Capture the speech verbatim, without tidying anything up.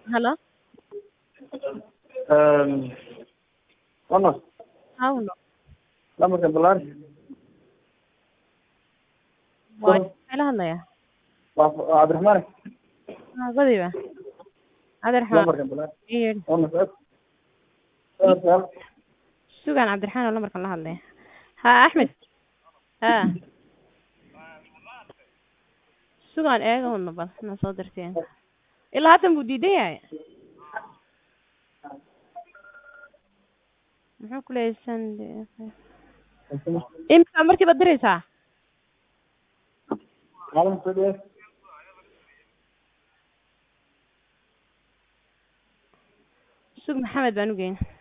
Hello? Um, Vamos, Hawlo. vamos a hablar. Waa la hadlayaa. عبد الرحمن Ah, godiba. Cabdiraxmaan. لمركب بلاد Iyo وأنا سألت سألت سألت sugan Cabdiraxmaan oo lamarkan la hadlaya. Ha Axmed. Ha. Sugan eega wadno bal na soo dirteen. Ilaa haatan buu diidan yahay. Muxuu ku leeysan? Imka markii baad diraysaa? معلم سعودية Sug Maxamed baan u geyn.